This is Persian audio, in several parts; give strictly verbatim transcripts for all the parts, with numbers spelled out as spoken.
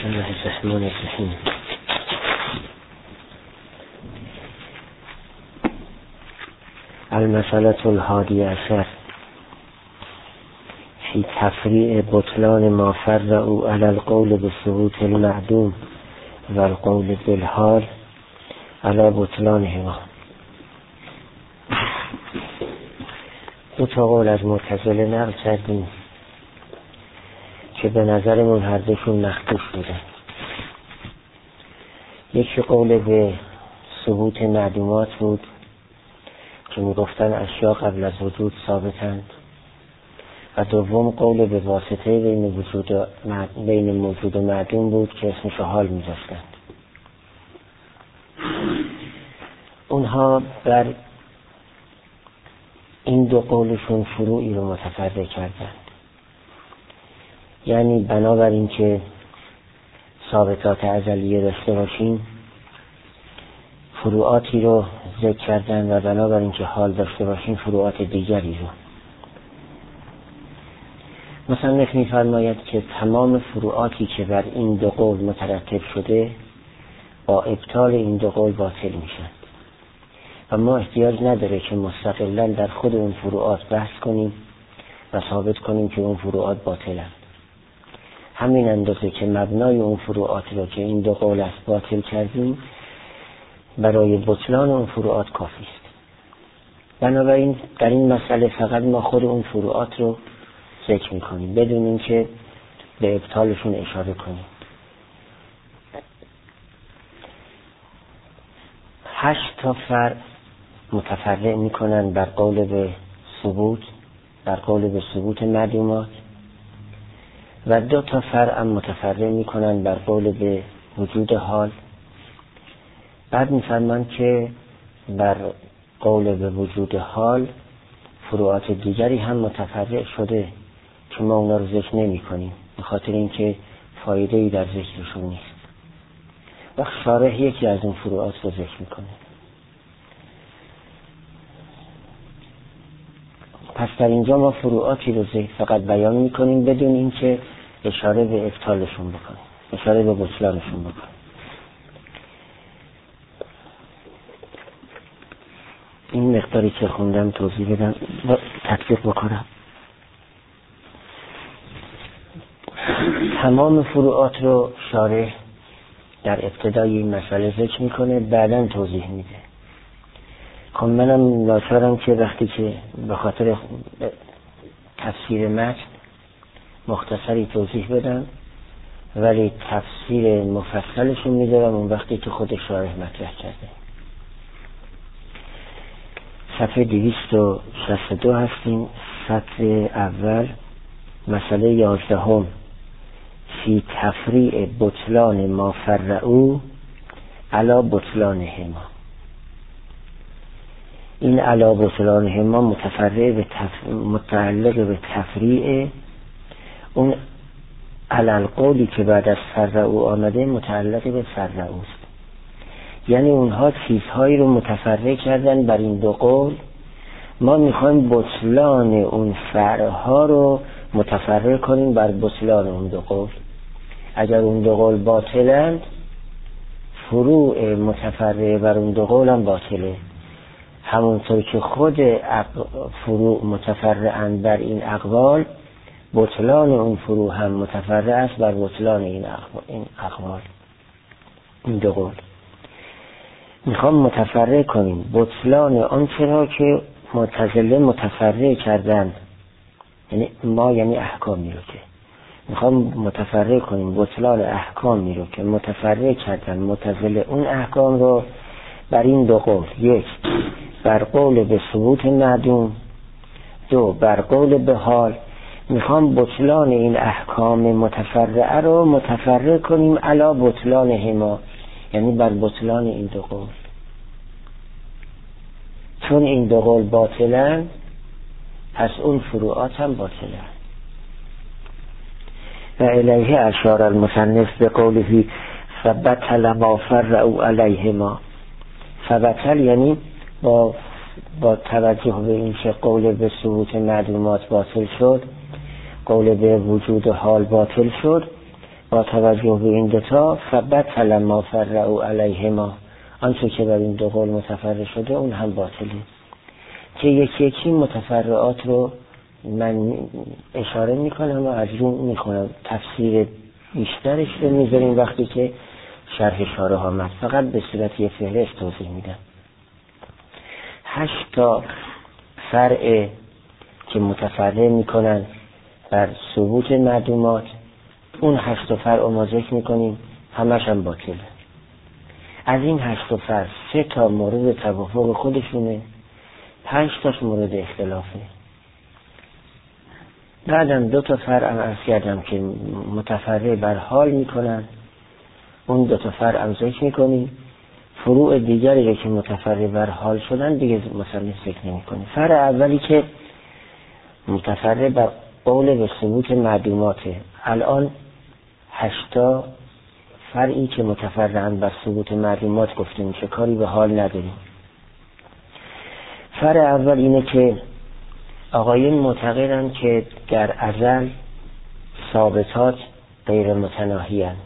بسم الله الرحمن الرحیم. المسألة الحادیة عشر فی تفریع بطلان ما فرعوا علی القول بثبوت المعدوم و القول بالحال علی بطلانهما. دو تا قول از معتزله نقل کردیم که به نظرمون هر دوشون مخدوش بودن. یکی قول به ثبوت معدومات بود که میگفتن اشیا قبل از وجود ثابتند، و دوم قول به واسطه بین وجود و بین موجود و معدوم بود که اسمش حال میذاشتند. اونها بر این دو قولشون فروعی رو متفرع کردند، یعنی بنابراین که ثابتات ازلیه داشته باشیم فروعاتی رو ذکر کردن، و بنابراین که حال داشته باشیم فروعات دیگری رو. مصنف می‌فرماید که تمام فروعاتی که بر این دو قول مترتب شده با ابطال این دو قول باطل میشن و ما احتیاج نداره که مستقلاً در خود اون فروعات بحث کنیم و ثابت کنیم که اون فروعات باطلند. همین اندازه که مبنای اون فروعات رو که این دو قول است باطل کردیم برای بطلان اون فروعات کافی است. بنابراین در این مسئله فقط ما خود اون فروعات رو ذکر میکنیم بدون اینکه به ابطالشون اشاره کنیم. هشت تا فرع متفرع میکنن بر قول به ثبوت، بر قول به ثبوت معدومات، و دو تا فرع متفرع میکنن بر قول به وجود حال. بعد میفرمان که بر قول به وجود حال فروعات دیگری هم متفرع شده که ما اونا رو ذکر نمی کنیم به خاطر اینکه فایده‌ای در ذکرشون نیست. و شارح یکی از اون فروعات رو ذکر میکنه. پس در اینجا ما فروعاتی رو ذکر فقط بیان میکنیم بدون اینکه اشاره به ابطالشون بکنیم، اشاره به بطلانشون بکنیم. این مقداری که خوندم توضیح بدم و تطبیق بکنم. تمام فروعات رو شارح در ابتدای این مسئله ذکر میکنه، بعداً توضیح میده. خب منم ناچارم که وقتی که به خاطر تفسیر متن مختصری توضیح بدم، ولی تفسیر مفصلشون میذارم اون وقتی که خود شارح مطرح کرده. صفحه دویست و شصت و دو هستیم. سطر اول مسئله یازدهم فی تفریع بطلان ما فرعوا علی بطلانهما. این علی بطلانهما متفرع به تف... متعلق به تفریع اون علل قولی که بعد از فرعوا آمده متعلق به فرعوا است. یعنی اونها چیزهایی رو متفرع کردن بر این دو قول، ما میخوایم بطلان اون فرعها رو متفرع کنیم بر بطلان اون دو قول. اگر اون دو قول باطلند فروع متفرع بر اون دو قول هم باطله، همونطور که خود فروع متفرعند بر این اقوال، بطلان اون فروع هم متفرع است بر بطلان این اقوال، این دو قول. میخوام متفرع کنیم بطلان آنچه را که معتزله متفرع کردن، یعنی ما یعنی احکامی رو که میخوام متفرع کنیم بطلان احکامی رو که متفرع کردن معتزله اون احکام رو بر این دو قول. یک، بر قول به ثبوت معدوم، دو، بر قول به حال. میخوام بطلان این احکام متفرعه رو متفرع کنیم علی بطلانهما، یعنی بر بطلان این دو قول. چون این دو قول باطلن پس اون فروعات هم باطلن. و الیه اشار المصنف به قوله فبطل ما فرعوا علیهما. فبطل یعنی با با توجه به این که قول به ثبوت معدومات باطل شد، قول به وجود حال باطل شد، با توجه به این دوتا فبطل ما فرعوا علیهما، آنچه که بر این دو قول متفرع شده اون هم باطله. که یکی یکی متفرعات رو من اشاره میکنم و از رو میکنم، تفسیر بیشترش رو میذاریم وقتی که شرح شارح آمد، فقط به صورت یه فهرست توضیح میدم. هشت تا فرع که متفرع میکنن بر ثبوت معدومات، اون هشت تا فرع ما ذکر میکنیم، همش هم باطله. از این هشت تا فرع سه تا مورد توافق خودشونه، پنج تاش مورد اختلافه. بعدم دو تا فرع هم عرض کردم که متفرع بر حال میکنن، اون دو تا فرع هم ذکر میکنیم. فروع دیگری رو که متفرع بر حال شدن دیگه مثلا ذکر نمیکنیم. فرع اولی که متفرع بر قول به ثبوت معدوماته، الان هشتا فرعی که متفرعن بر ثبوت معدومات گفته میشه، کاری به حال نداریم. فرع اول اینه که آقایون معتقدن که در ازل ثابتات غیر متناهی هستند،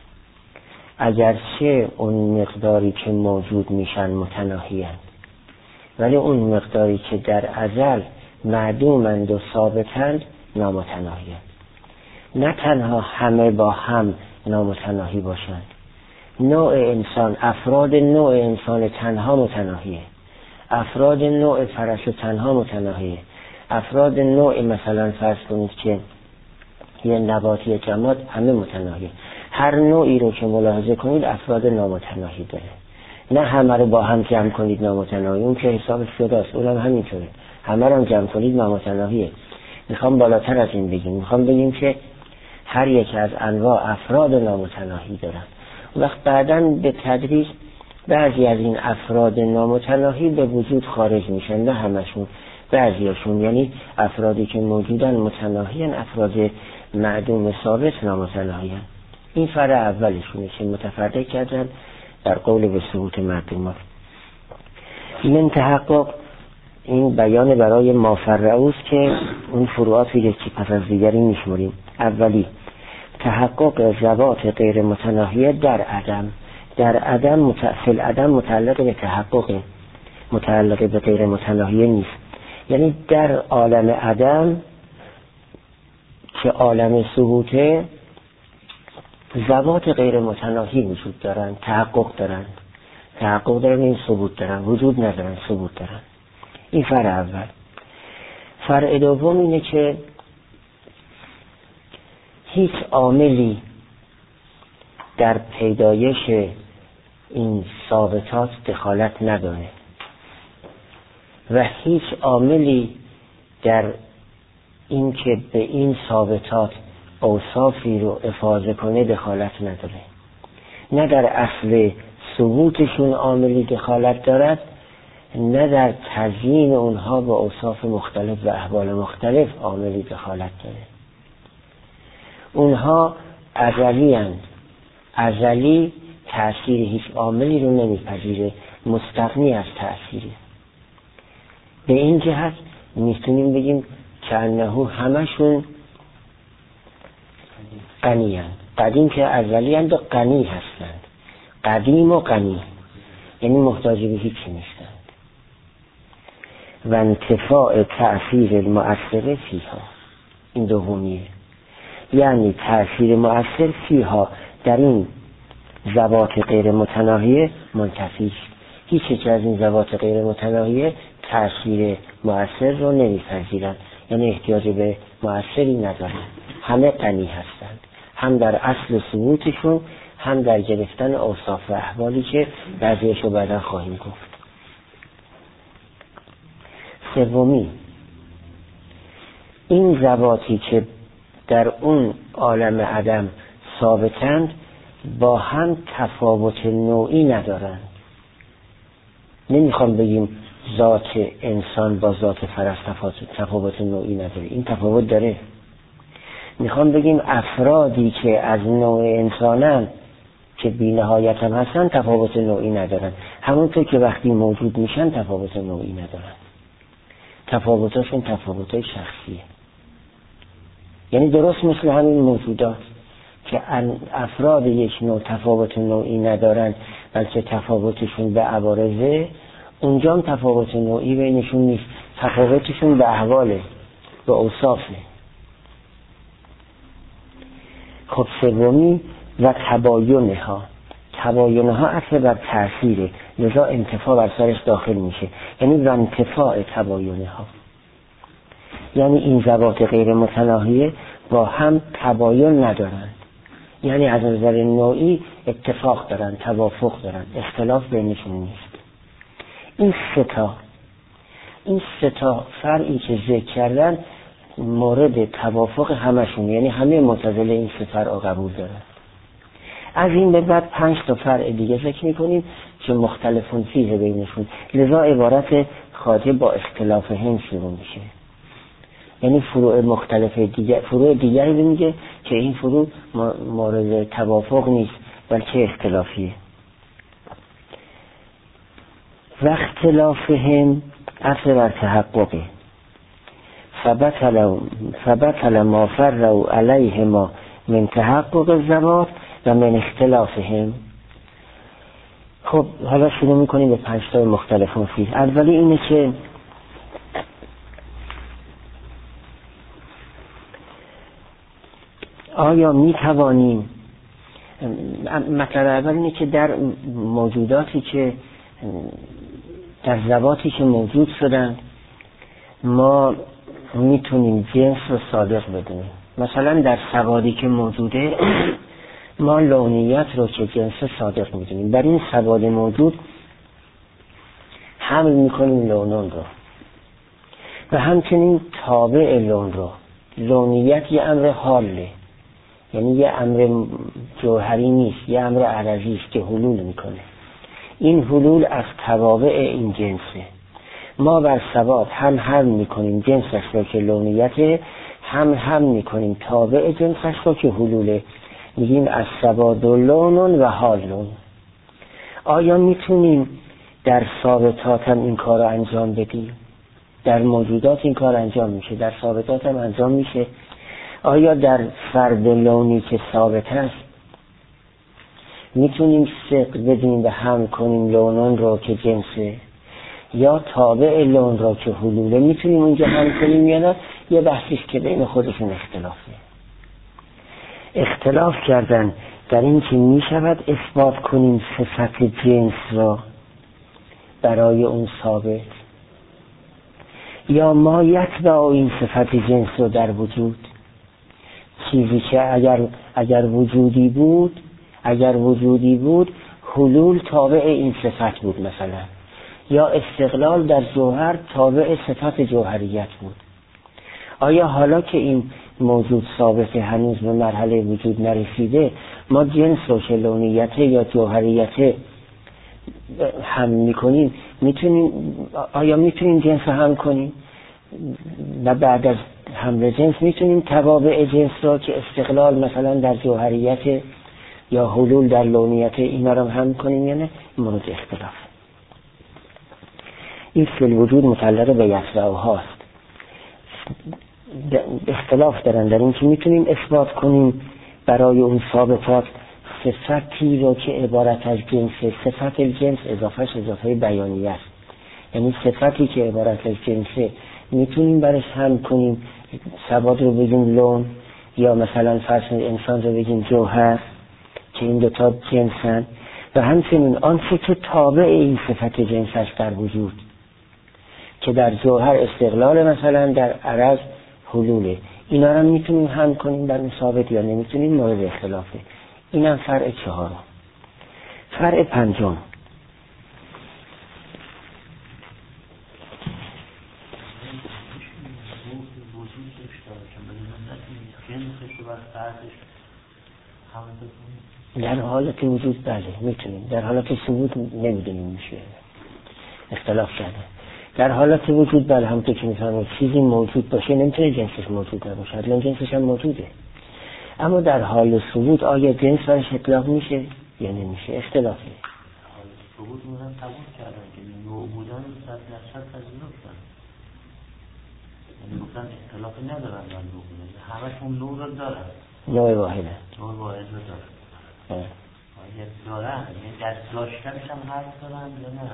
اگرچه اون مقداری که موجود میشن متناهی هستند، ولی اون مقداری که در ازل معدومند و ثابتند نامتناهی هستند. نه تنها همه با هم نامتناهی باشند، نوع انسان، افراد نوع انسان تنها متناهیه، افراد نوع فرس تنها متناهیه، افراد نوع مثلا فرض کنید که یه نباتی جماد همه متناهیه. هر نوعی رو که ملاحظه کنید افراد نامتناهی داره، نه همه رو با هم جمع کنید نامتناهی، اون که حسابش شده است، اونم همینطوره، همه رو جمع کنید نامتناهیه. میخوام بالاتر از این بگیم، میخوام بگیم که هر یک از انواع افراد نامتناهی دارن. وقت بعداً به تدریج بعضی از این افراد نامتناهی به وجود خارج میشن، نه همشون، بعضیاشون، یعنی افرادی که موجودن متناهیان، افراد معدوم ثابت نامتناهیان. این فرع اولشونه که متفرع کردن در قول به ثبوت معدومات. من تحقق این بیان برای ما فرعوست که اون فروعاتی که پس از دیگری میشماریم. اولی تحقق ذوات غیر متناهیه در عدم. در عدم متأصل عدم متعلق به تحقق، متعلق به غیر متناهیه نیست. یعنی در عالم عدم که عالم ثبوته، ذوات غیر متناهی وجود دارن، تحقق دارن، تحقق دارن، این ثبوت دارن، وجود ندارن، ثبوت دارن. این فرع اول. فرع دوم اینه که هیچ عاملی در پیدایش این ثابتات دخالت نداره و هیچ عاملی در این که به این ثابتات اوصافی رو افاضه کنه دخالت نداره. نه در اصل ثبوتشون عاملی دخالت دارد، نه در تزیین اونها با اوصاف مختلف و احوال مختلف عاملی دخالت داره. اونها ازلی هستند، ازلی تأثیر هیچ عاملی رو نمیپذیره، مستغنی از تأثیری. به این جهت میتونیم بگیم که انهو همشون غنی هستند. قدیم که ازلی هستند و غنی هستند، قدیم و غنی، یعنی محتاج به هیچی نیستند. و انتفاع تأثیر المؤثر فیها، این دومیه، یعنی تأثیر مؤثر فیها در این ذوات غیر متناهیه منتفی. هیچ یک از این ذوات غیر متناهیه تأثیر مؤثر رو نمی‌پذیرند، یعنی احتیاج به مؤثری ندارند، همه غنی هستند، هم در اصل ثبوتشون، هم در گرفتن اوصاف و احوالی که بعضیشو بعدا خواهیم گفت. سومی، این ذواتی که در اون عالم عدم ثابتند با هم تفاوت نوعی ندارند. نمیخوام بگیم ذات انسان با ذات فرس تفاوت نوعی نداره، این تفاوت داره. میخوام بگیم افرادی که از نوع انسانن که بی نهایت هم هستن تفاوت نوعی ندارن، همونطور که وقتی موجود میشن تفاوت نوعی ندارن. تفاوتاشون تفاوتای شخصیه، یعنی درست مثل همین موجودات، که افراد یک نوع تفاوت نوعی ندارن بلکه تفاوتشون به عوارضه، اونجا هم تفاوت نوعی بینشون نیست، تفاوتشون به احواله، به اوصافه. خب سومی و تباینها، تباینها اصل بر تأثیره، لذا انتفاع بر سرش داخل میشه، یعنی و انتفاع تباینها، یعنی این ذوات غیر متناهیه با هم تباین ندارن، یعنی از نظر نوعی اتفاق دارن، توافق دارن، اختلاف بینشون نیست. این ستا این ستا فرعی که ذکر کردن مورد توافق همشون، یعنی همه معتزله این سه فرع قبول دارن. از این به بعد پنج تا فرع دیگه ذکر میکنیم که مختلفون فیه بینشون، لذا عبارت خاطر با اختلاف هم شروع میشه، یعنی فروع مختلف دیگر، فروع دیگری میگه که این فروع مورد توافق نیست بلکه اختلافیه. و اختلافهم اصل بر تحققه، فبطل فبطل ما فروا علیه ما من تحقق الذوات و من اختلافهم. خب حالا شروع میکنیم به پنج تا مختلفون فیه. اولی اینه که آیا می توانیم، مطلب اول اینه که در موجوداتی که در ذواتی که موجود شدن ما میتونیم جنس رو صادق بدونیم. مثلا در سوادی که موجوده ما لونیت رو که جنس صادق میدونیم، بر این سواد موجود حمل میکنیم لونون رو و همچنین تابع لون رو. لونیت یه امر حاله، یعنی یه امر جوهری نیست، یه امر عرضی است که حلول میکنه. این حلول از توابع این جنسه. ما بر سواد هم هم میکنیم جنسش رو که لونیته، هم هم میکنیم تابع جنسش رو که حلوله، میگیم از سواد و لونون و حالون. آیا میتونیم در ثابتات هم این کار رو انجام بدیم؟ در موجودات این کار انجام میشه، در ثابتات هم انجام میشه. آیا در فرد لونی که ثابت است میتونیم ثقل بدیم و هم کنیم لونون رو که جنسه، یا تابع لون رو که حلوله میتونیم اونجا هم کنیم یا نه؟ یه بحثیست که بین خودشون اختلافه. اختلاف کردن در این که میشود اثبات کنیم صفت جنس را برای اون ثابت، یا ما یتبع این صفت جنس رو در وجود، چیزی که اگر اگر وجودی بود اگر وجودی بود حلول تابع این صفت بود مثلا، یا استقلال در جوهر تابع صفت جوهریت بود. آیا حالا که این موجود ثابت هنوز به مرحله وجود نرسیده، ما جنس رو که لونیت یا جوهریت هم میکنیم، میتونیم آیا میتونیم جنس رو هم کنیم و بعد از حمل جنس میتونیم توابع جنس رو که استقلال مثلا در جوهریت یا حلول در لونیت اینا رو هم کنیم یا نه؟ مورد اختلاف. این فی الوجود متعلق به یتبع هاست. اختلاف دارن در این که میتونیم اثبات کنیم برای اون ثابتات صفتی رو که عبارت از جنس، صفت الجنس اضافهش اضافه بیانیه است، یعنی صفتی که عبارت از جنسه میتونیم برش هم کنیم، سواد رو بگیم لون، یا مثلا فرض انسان رو بگیم جوهر که این دوتا جنسن، و همچنین آنچه که تابع این صفت جنس است در وجود که در جوهر استقلال مثلا در عرض حلوله، اینا رو میتونیم هم کنیم در ثابت یا نمیتونیم، مورد اختلافه. اینم فرع چهارم. فرع پنجم در حالت وجود بله میتونیم، در حالت ثبوت نمیدونیم میشه، اختلاف کرده. در حالت وجود بله همونطور که میفهمید چیزی موجود باشه نمیتونه جنسش موجود نباشه، اصلا جنسش هم موجوده، اما در حال ثبوت آیا جنس برش اطلاق میشه یا نمیشه؟ اختلافه. حال ثبوت مونم قبول کردن که نوع بودن صد درصد پذیرفتن، یعنی گفتن اختلافی ندارن در نوع بودن، همشون نوع رو دارن، نوع واحده. نوع واحد رو دارن. آیا دارن؟ یعنی در داشتنش هم حرف دارن یا نه؟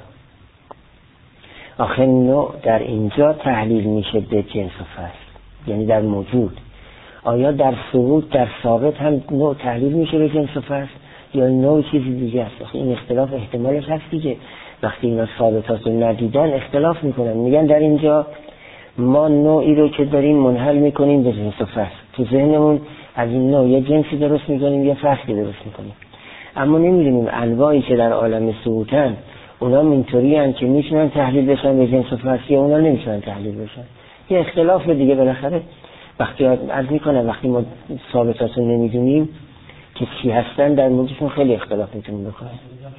آخه نوع در اینجا تحلیل میشه به جنس و فصل، یعنی در موجود. آیا در ثبوت در ثابت هم نوع تحلیل میشه به جنس و فصل یا نوع چیزی دیگه است؟ آخه این اختلاف احتمالش هست دیگه. وقتی اینا ثابتات رو ندیدن اختلاف میکنن، میگن در اینجا ما نوعی رو که داریم منحل میکنیم به جنس و فصل، تو ذهنمون از این نوع یه جنسی درست میکنیم یه فصلی درست میکنیم، اما نمیدونیم انواعی که در عالم ثبوتن اونا اینطوری هستن که میتونن تحلیل بشن به جنس و فصل یا اونا نمیتونن تحلیل بشن. یه اختلاف دیگه بالاخره وقتی عرض میکنم وقتی ما ثابتات رو نمیدونیم که چی هستن در موردشون خیلی اختلاف میتونیم بکنیم.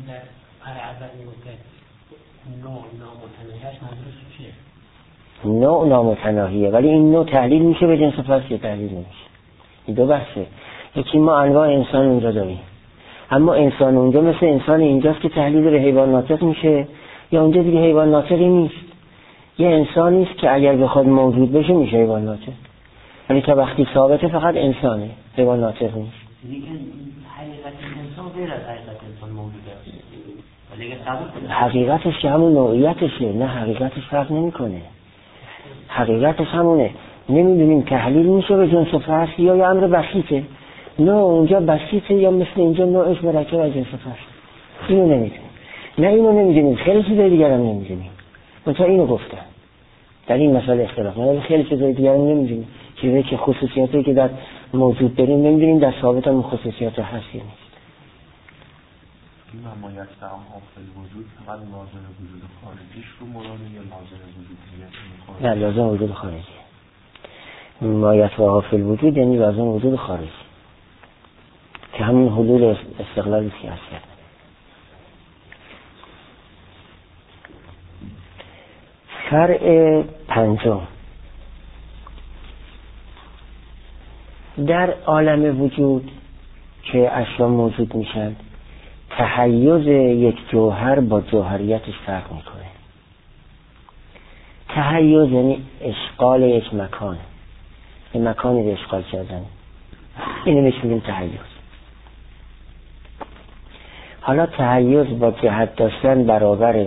نوع نامتناهیه ولی این نوع تحلیل میشه به جنس و فصل یا تحلیل نمیشه. این دو بحثه. یکی ما انواع انسان اونجا داریم، اما انسان اونجا مثل انسان اینجاست که تحلیل به حیوان ناطق میشه یا اونجا دیگه حیوان ناطقی نیست. یه انسانی است که اگر بخواد موجود بشه میشه حیوان ناطق، ولی تا وقتی ثابته فقط انسانه، حیوان ناطق نیست. دیگه حقیقت انسان غیر از حقیقت انسان موجوده است. ولی اگه حقیقتش که همون نوعیتشه، نه حقیقتش فرق نمیکنه. حقیقتش همونه. نمیدونیم تحلیل میشه به جنس و فصل یا یه امر بسیطه. نه اونجا بسیطه یا مثل اینجا نوعش مرکب از جنس و فصل. اینو نمیدونیم. نه اینو نمیدونیم، خیلی چیزای دیگر هم نمیدونیم. مثلا اینو گفتم. در این مسئله اختلاف نه، خیلی چیزای دیگر هم نمیدونیم. چیزایی که خصوصیاتی که در موجود داریم نمیدونیم در ثابت هم خصوصیات هست یا نیست. این ممایت تعامل فی وجود فقط لازم وجود خارجیش رو مراده یا لازم وجود دیگه؟ نه لازم وجود خارجی. ممایت و فی الوجود یعنی لازم وجود خارجی که همین حلول استقلال سیاست. فرع پنجم، در عالم وجود که اشیا موجود میشن تحیز یک جوهر با جوهریتش فرق میکنه. تحیز یعنی اشغال یک مکان، این مکانی رو اشغال کردن، اینو میگیم تحیز. حالا تحیز با جهت داشتن برابره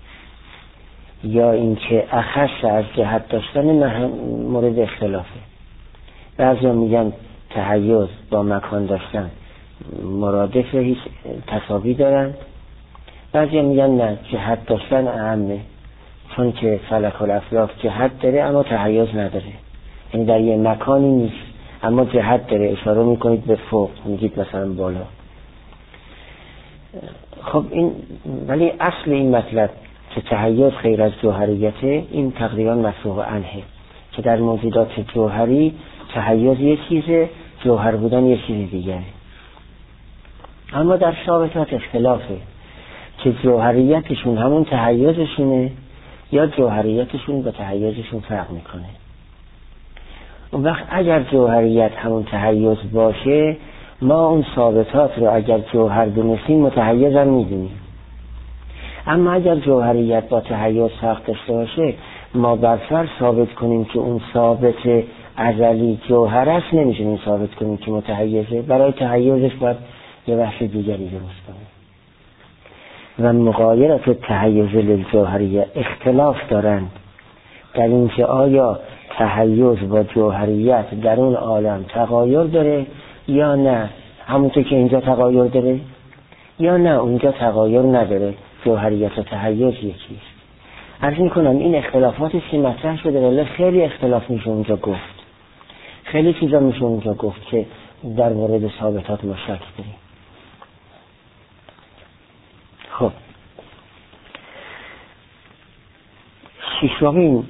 یا اینکه اخص از جهت داشتن مورد اختلافه. بعضیا میگن تحیز با مکان داشتن مرادف هیچ تساوی دارن، بعضیا میگن نه جهت داشتن اهمه، چون که فلک الافلاک جهت داره اما تحیز نداره، یعنی در یه مکانی نیست اما جهت داره، اشاره میکنید به فوق، میگید مثلا بالا. خب این ولی اصل این مطلب که تحیز خیر از جوهریته این تقریبا مفروغ عنه، که در موجودات جوهری تحیز یه چیزه، جوهر بودن یه چیز دیگره. اما در ثابتات اختلافه که جوهریتشون همون تحیزشونه یا جوهریتشون با تحیزشون فرق میکنه. اون وقت اگر جوهریت همون تحیز باشه ما اون ثابتات رو اگر جوهر دونستیم متحیز هم میدونیم، اما اگر جوهریت با تحیز فرق داشته باشه ما برفر ثابت کنیم که اون ثابت ازلی جوهر است نمیشونیم ثابت کنیم که متحیزه، برای تحیزش باید یه بحث دیگری درست کنیم. و مغایرت تحیز للجوهریه اختلاف دارند در اینکه آیا تحیز با جوهریت در اون عالم تغایر داره یا نه، همونطور که اینجا تغایر داره یا نه اونجا تغایر نداره، جوهریت و تحیز یکیست. عرض میکنم این اختلافاتی که مطرح شده ولی خیلی اختلاف میشه اونجا گفت، خیلی چیزا میشه اونجا گفت که در مورد ثابتات ما شک داریم. خب ششمین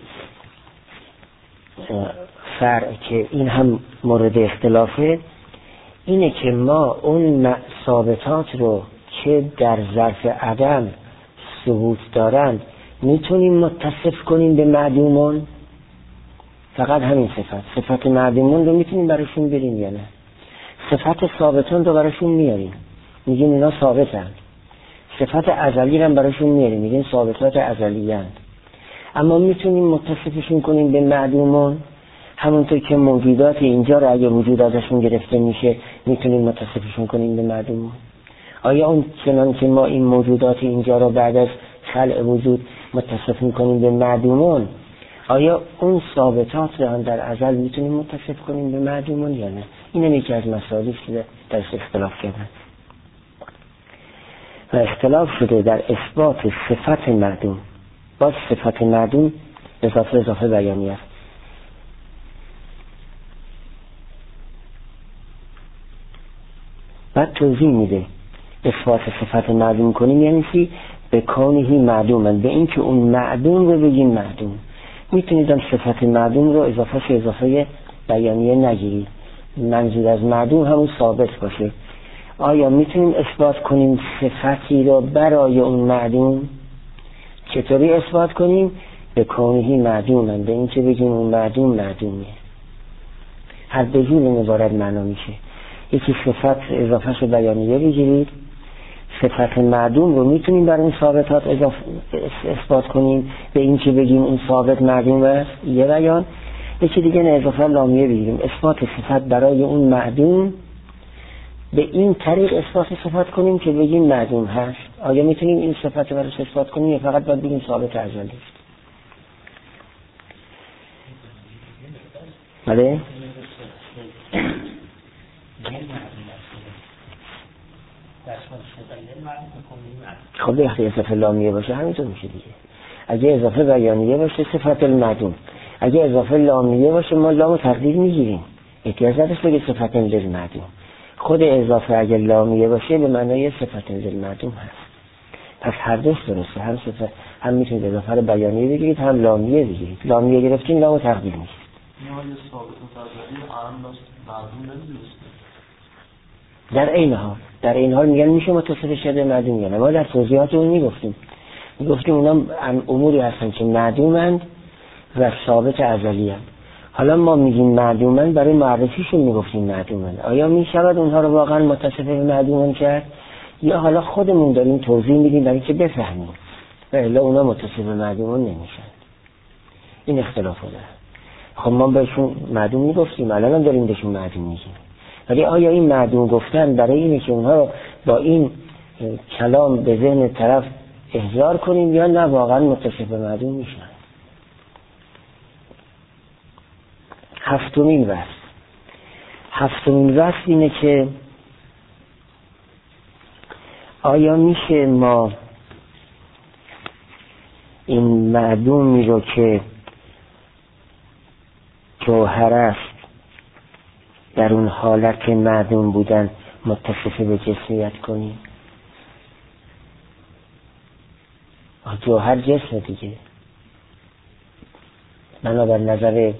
فرع که این هم مورد اختلافه اینه که ما اون ثابتات رو که در ظرف عدم ثبوت دارند میتونیم متصف کنیم به معدومون، فقط همین صفت صفت معدومون رو میتونیم براشون بریم یا نه، صفت ثابتون رو براشون میاریم میگیم اینا ثابتن، صفت ازلی رو براشون میاریم میگیم ثابتات ازلی هستند، اما میتونیم متصفشون کنیم به معدومون. همونطور که موجودات اینجا رو اگه وجود ازشون گرفته میشه میتونیم متصفشون کنیم به معدوم. آیا اون چنان که ما این موجودات اینجا رو بعد از خلق وجود متصف میکنیم به معدومون، آیا اون ثابتات رو هم در ازل میتونیم متصف کنیم به معدومون یا نه؟ این یکی از مسائلی که درش اختلاف کردن و اختلاف شده در اثبات صفت معدوم. باز صفت معدوم اضافه اضافه بیانی است. بعد توضیح میده اثبات صفت معدوم کنیم یعنی چی؟ به کونهی معدومن، به این که اون معدوم رو بگیم معدوم. میتونید هم صفت معدوم رو اضافه شو اضافه بیانیه نگیرید، منظور از معدوم همون ثابت باشه. آیا میتونیم اثبات کنیم صفتی رو برای اون معدوم؟ چطوری اثبات کنیم؟ به کونهی معدومن، به این که بگیم اون معدوم معدومه. هر دو جور این عبارت معنا میشه. یکی صفت اضافه شو بیانیه بگیرید، صفت معدوم رو میتونیم بر اون ثابتات اضافه اثبات کنیم به این که بگیم اون ثابت معدوم است، یه بیان. یکی دیگه نه اضافه لامیه بگیریم، اثبات صفت برای اون معدوم به این طریق اثبات صفت کنیم که بگیم معدوم هست. آیا میتونیم این صفت رو براش اثبات کنیم یا فقط باید بگیم ثابت ازلی است؟ بله؟ خب وقتی اضافه لامیه باشه همینطور میشه دیگه. اگه اضافه بیانیه باشه صفت المعدوم، اگه اضافه لامیه باشه ما لام تقدیر میگیریم، احتیاج نداشت بگه صفت المعدوم. خود اضافه اگه لامیه باشه به معنای صفت المعدوم هست. پس هر دوش درسته، هم صفت هم میتونید اضافه رو بیانیه بگیرید هم لامیه بگیرید. لامیه گرفتین لام تقدیر میگیرید. نهایت ثابت متعددی عام است معدوم نمی‌دونست. در این حال در این حال میگن میشه متصف شده معدوم یا نه. ما در توضیحات اون میگفتیم میگفتیم اونا اموری هستن که معدومند و ثابت ازلی هستند. حالا ما میگیم معدومند برای معرفیشون میگفتیم معدومند. آیا میشود اونها رو واقعا متصف به معدومند کرد یا حالا خودمون داریم توضیح میدیم برای که بفهمیم و الا اونا متصف به معدومند نمیشن؟ این اختلاف داره. خب ما بهشون معدوم میگفتیم، الان هم داریم بهشون معدوم میگیم، ولی آیا این معدوم گفتن برای اینه که اونها رو با این کلام به ذهن طرف احضار کنیم یا نه واقعا متصف به معدوم میشن؟ هفتمین وصف هفتمین وصف اینه که آیا میشه ما این معدومی رو که جوهر است در اون حالت معدوم بودن متصف به جسمیت کنیم؟ جوهر جسم دیگه، بنابر نظر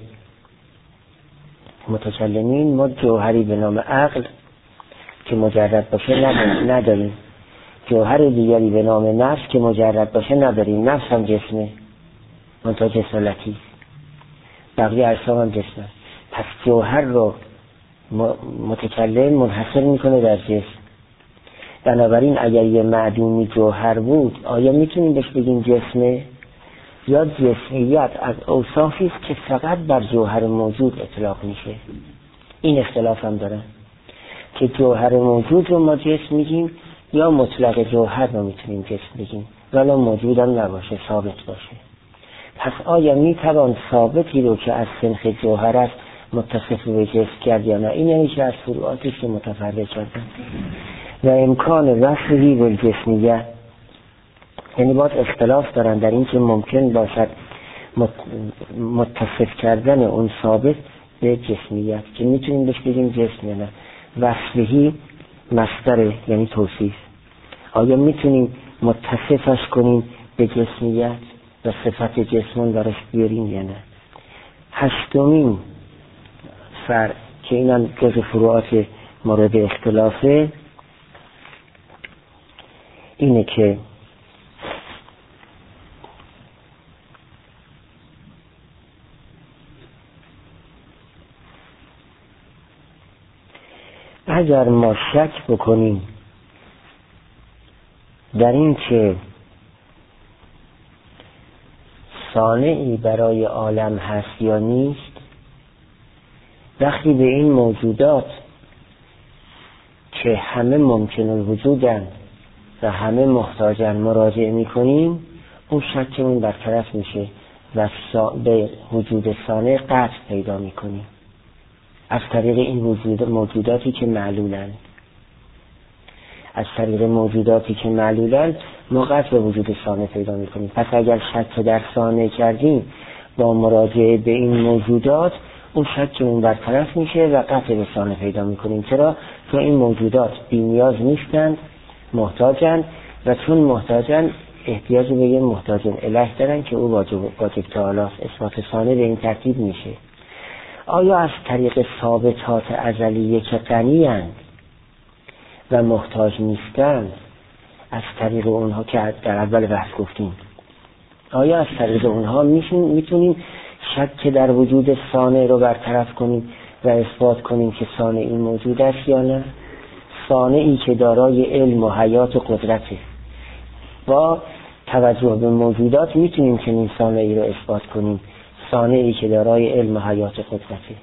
متکلمین ما جوهری به نام عقل که مجرد باشه نداریم، جوهر دیگری به نام نفس که مجرد باشه نداریم. نفس هم جسمه منتها جسم لطیف، بقیه اجسام هم جسمه. پس جوهر رو متکلم منحصر میکنه در جسم. بنابراین اگر یه معدومی جوهر بود آیا میتونیم بهش بگیم جسمه یا جسمیت از اوصافی است که فقط بر جوهر موجود اطلاق میشه؟ این اختلاف هم داره که جوهر موجود رو ما جسم میگیم یا مطلق جوهر رو میتونیم جسم بگیم ولی موجود هم نباشه، ثابت باشه. پس آیا میتوان ثابتی رو که از سنخ جوهر است متصف به جسم کرد یا نه؟ این یعنی که از فروعاتی که متفرق کردن و امکان وصفی به جسمیت، یعنی باید اختلاف دارن در این که ممکن باشد متصف کردن اون ثابت به جسمیت که میتونیم بهش بگیم جسم یا نه. وصفی مصدر یعنی توصیف، آیا میتونیم متصفش کنیم به جسمیت و صفت جسمون درش بیاریم یا نه؟ هشتمین فرق که اینم جز فروعات مورد اختلافه اینه که اگر ما شک بکنیم در این که صانعی برای عالم هست یا نیست، وقتی به این موجودات که همه ممکن الوجودن و همه محتاجن مراجعه میکنیم، اون شکمون برطرف میشه و به وجود صانع قطع پیدا میکنیم از طریق این وجود موجوداتی که معلولن. از طریق موجوداتی که معلولن ما قطع به وجود صانع پیدا میکنیم. پس اگر شک در صانع کردیم با مراجعه به این موجودات، اون شکمون برطرف میشه و قطع به صانع پیدا میکنیم. چرا؟ چون این موجودات بی‌نیاز نیستند، محتاجند و چون محتاجند احتیاج به یه محتاج اله دارن که او واجب واجب تعالی است. اثبات صانع به این ترتیب میشه. آیا از طریق ثابتات ازلیه که غنی‌اند و محتاج نیستند، از طریق اونها که در اول بحث گفتیم، آیا از طریق اونها میتونیم شک در وجود صانع رو برطرف کنیم و اثبات کنیم که صانع این موجود است یا نه؟ صانعی که دارای علم و حیات و قدرته، با توجه به موجودات میتونیم که این صانعی رو اثبات کنیم، صانعی که دارای علم و حیات و قدرته.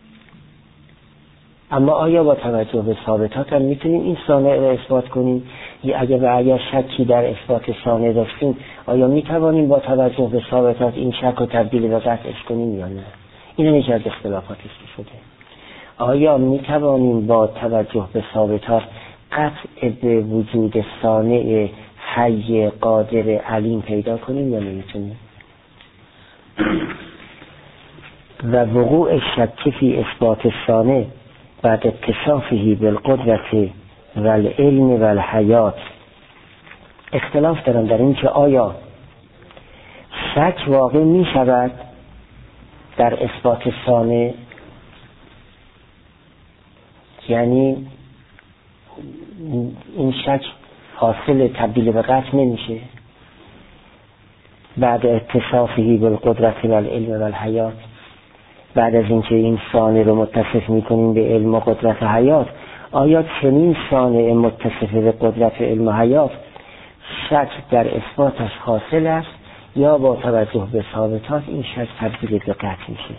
اما آیا با توجه به ثابتات هم میتونیم این صانع رو اثبات کنیم؟ یا اگر و اگر شکی در اثبات صانع داشتیم، آیا میتوانیم با توجه به ثابتات این شک رو تبدیل به قطعش کنیم یا نه؟ این هم یکی از اختلافاتی که شده. آیا میتوانیم با توجه به ثابتات قطع به وجود صانع حی قادر علیم پیدا کنیم یا نمیتونیم؟ و وقوع شک فی اثبات صانع بعد اتصافه بالقدرت و العلم و الحیات، اختلاف دارن در این که آیا شک واقع می شود در اثبات صانع، یعنی این شک حاصل تبدیل به قطع نمیشه بعد اتصافه بالقدرت و العلم و الحیات، بعد از اینکه این صانع رو متصف میکنیم به علم و قدرت و حیات، آیا چنین صانع متصف به قدرت و علم و حیات شک در اثباتش حاصل است یا با توجه به ثابتات این شک تبدیل به قطع میشه؟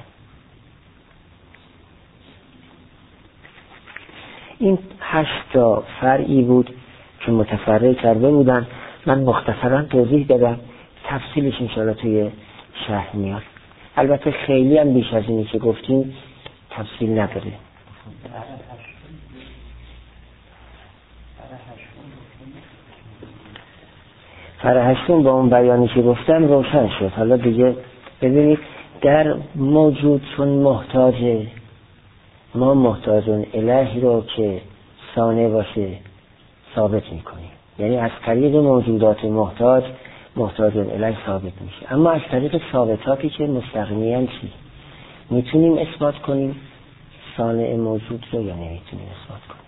این هشتا فرعی بود که متفرع کرده بودن. من مختصرا توضیح دادم، تفصیلش انشاءالله توی شرح میاد. البته خیلی هم بیش از اینی که گفتیم تفصیل نداره. فرع هشتم با اون بیانی که گفتم روشن شد. حالا دیگه ببینید در موجود چون محتاجه، ما محتاجون الهی رو که صانع باشه ثابت میکنیم، یعنی از طریق موجودات محتاج محتاجون الهی ثابت میشه. اما از طریق ثابتاتی که مستقیما چی میتونیم اثبات کنیم صانع موجود رو یا نمیتونیم اثبات کنیم؟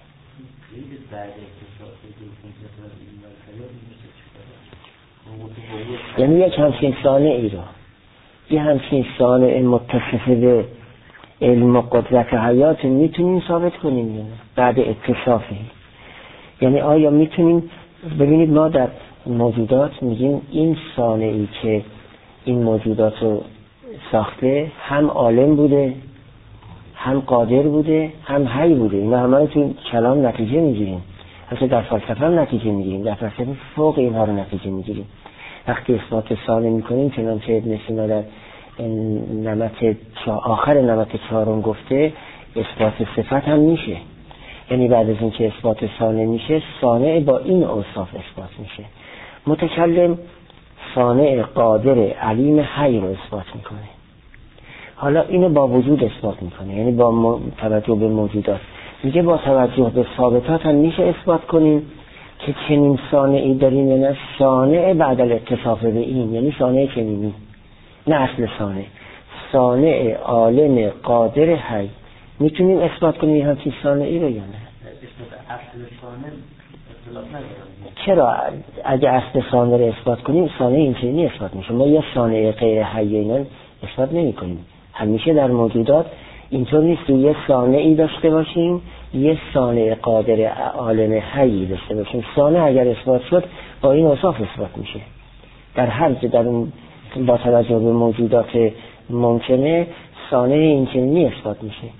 یعنی یک همچین صانعی رو، یه همچین صانع متصف به علم و قدرت حیات میتونیم ثابت کنیم یا نه بعد اتصافه؟ یعنی آیا میتونیم، ببینید ما در موجودات میگیم این صانعی که این موجودات رو ساخته هم عالم بوده، هم قادر بوده، هم حی بوده. اینا همه رو تو کلام نتیجه میگیریم، حتی در فلسفه هم نتیجه میگیریم، در فلسفه فوق اینها رو نتیجه میگیریم. وقتی اثبات صانع میکنیم چنانچه ابن سینا در نمط آخر نمط چهارم گفته اثبات صفت هم میشه. یعنی بعد از اینکه اثبات صانع میشه، صانع با این اوصاف اثبات میشه. متکلم صانع قادر علیم حی رو اثبات میکنه. حالا اینو با وجود اثبات میکنه، یعنی با توجه به موجودات. میگه با توجه به ثابتات هم میشه اثبات کنیم که چنین صانعی داریم، یعنی صانع بعد الاتصاف به این، یعنی صانع چنینی، نه اصل صانع، صانع عالم قادر حی. میتونیم اثبات کنیم همچین صانعی رو یا نه؟ اصل صانع اصطلاح نداره. چرا اگه اصل صانع رو اثبات کنیم صانع این چنینی اثبات میشه؟ ما یه صانع غیر حی اینا اثبات نمی کنیم. همیشه در موجودات اینطور نیست که یه صانعی داشته باشیم یه صانع قادر عالم حی داشته باشیم. صانع اگر اثبات شد با این اوصاف اثبات میشه. در هر جا در اون با توجه به موجودات ممکنه صانع این چنینی اثبات میشه.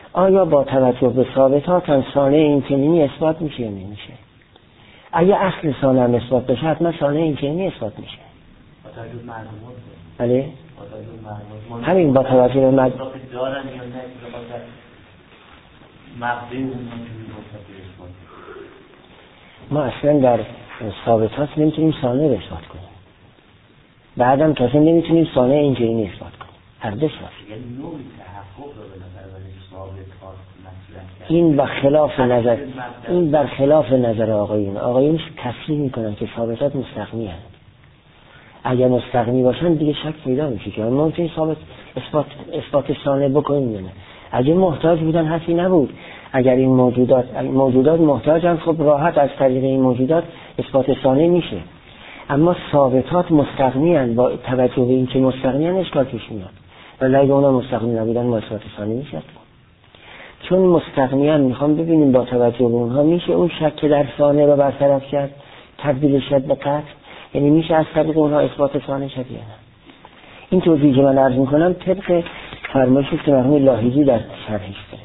آیا با توجه به ثابتات هم سانع این چنینی اثبات میشه یا نمیشه؟ اگه اصل سانع هم اثبات بشه حتما سانع این چنینی اثبات میشه. با توجه به معلومات بله؟ با توجه به معلومات همین با توجه به مد... دارن یا نه بخاطر مقدی اونها که میگفتن اثبات. ما اصلا در ثابتات نمیتونیم سانع رو اثبات کنیم. بعدم تازه نمیتونیم سانع این چنینی اثبات کنیم. هر دو شد. یعنی نوعی تحقق رو به نظر ولی ثابتات مطرح کرد. این بخلاف نظر این برخلاف نظر آقایون. آقایون تصریح میکنن که ثابتات مستقمی هستند. اگر مستقمی باشن دیگه شک پیدا میشه که ما میتونیم ثابت اثبات اثبات سانع بکنیم یا نه. اگه محتاج بودن حرفی نبود. اگر این موجودات موجودات محتاجن خب راحت از طریق این موجودات اثبات سانع میشه. اما ثابتات مستقمی هستند. با توجه به اینکه مستقمی هستند اشکال پیش میاد. ولی اگه اونا مستقمی نبودن ما اثبات سانع میشه. چون مستقمی هستند میخوام ببینیم با توجه به اونها میشه اون شک در سانع رو برطرف کرد، تبدیل شد به قطع. یعنی میشه از طریق اونها اثبات سانع شد یا نه. این توضیحی که من عرض میکنم طبق فرمایشی که مرحوم لاهیجی در شرحش داره.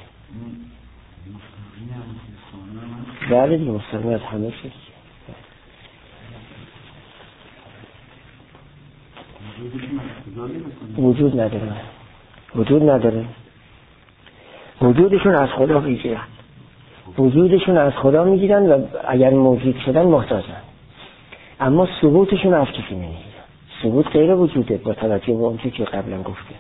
بله دیگه مستقیم از همه چیز. وجود نداره وجود نداره وجودشون از خدا میگیرن وجودشون از خدا میگیرن و اگر موجود شدن محتاجن، اما ثبوتشون از کسی نمیگیرن. ثبوت غیر وجوده با توجه به اون که قبلا گفتیم.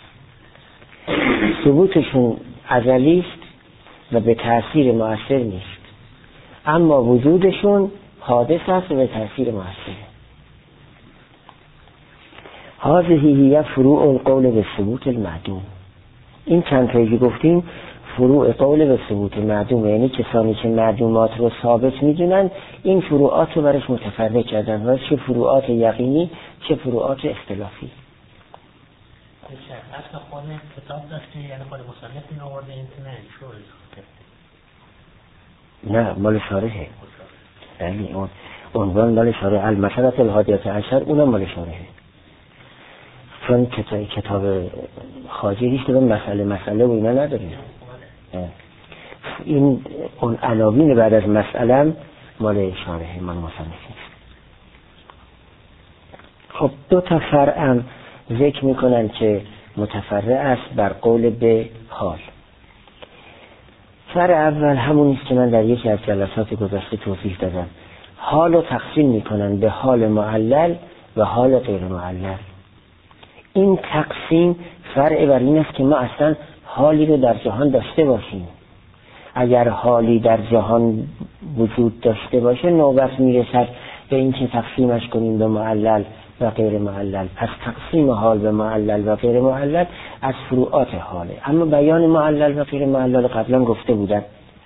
ثبوتشون ازلی است و به تأثیر مؤثر نیست، اما وجودشون حادث است و به تأثیر مؤثره. هذه هی فروع القول به ثبوت المعدوم. این چند تایی گفتیم فروع قول به ثبوت معدوم، یعنی کسانی که معدومات رو ثابت میدونن این فروعات رو برش متفرق کردن و چه فروعات یقینی چه فروعات اختلافی. اصلا خود کتاب داشته یعنی خود مصنف این آورده این نه نه مال شارحه. یعنی اون عنوان مال شارحه المسألة الحادیة عشر اونم مال شارحه. چون کتاب کتاب خواجه هیچ کدوم مسئله مسئله و اینا نداریم. این اون عناوین بعد از مسئله مال شارحه مال مصنف نیست. خب دو تا فرع ذکر میکنن که متفرع است بر قول به حال. فرع اول همون است که من در یکی از جلسات گذشته توضیح دادم. حال رو تقسیم میکنن به حال معلل و حال غیر معلل. این تقسیم فرع بر این است که ما اصلا حالی رو در جهان داشته باشیم. اگر حالی در جهان وجود داشته باشه نوبت میرسد به این که تقسیمش کنیم به معلل و غیر معلل. پس تقسیم حال به معلل و غیر معلل از فروعات حاله. اما بیان معلل و غیر معلل قبلا گفته بودن.